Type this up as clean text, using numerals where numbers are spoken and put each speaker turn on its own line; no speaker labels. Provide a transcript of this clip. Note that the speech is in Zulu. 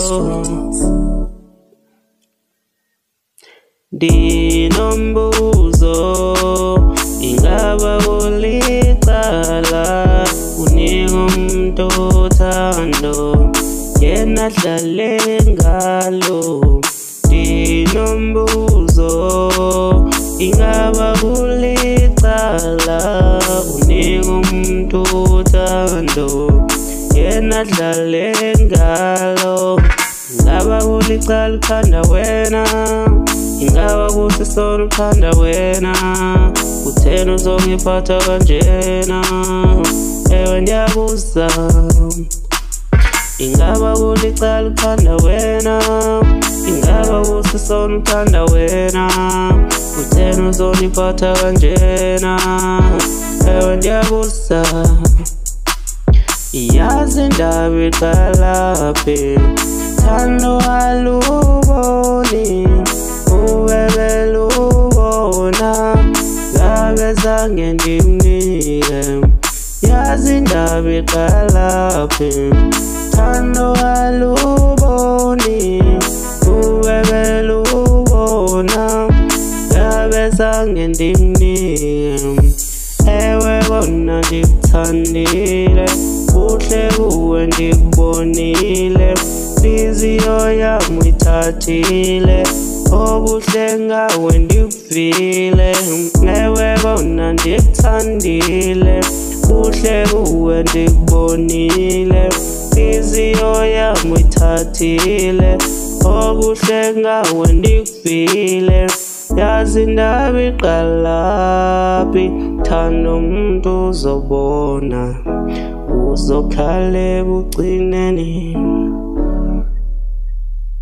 Ndinombuzo, ingaba ulicala unika umuntu uthando yena adlale ngalo. Ndinombuzo, ingaba ulicala unika umuntu uthando yena adlale ngalo. Ingaba ulicala uthanda wena, ingaba kuthi sona uthanda wena, utheni uzongiphatha kanjena? Ewe ndiyabuza, ingaba ulicala uthanda wena, ingaba kuthi sona uthanda wena, utheni uzongiphatha kanjena? Ewe ndiyabuza, yazi indaba iqalaphi? Thando aluboni, ubebela ubona, ngabe zange ndimnike. Yazi indaba iqalaphi? Thando aluboni, ubebela ubona, ngabe zange ndimnike. Ewe bona ndikuthandile, kuhle kuwe ndikubonile, inhliziyo yami uyithathile, obuhle ngawe ndikuvile. Ewe bona ndikuthandile, kuhle kuwe ndikubonile, inhliziyo yami uyithathile, obuhle ngawe ndikuvile. Yazi indaba iqalaphi? Thanda umuntu uzobona, uzokhala ekugcineni.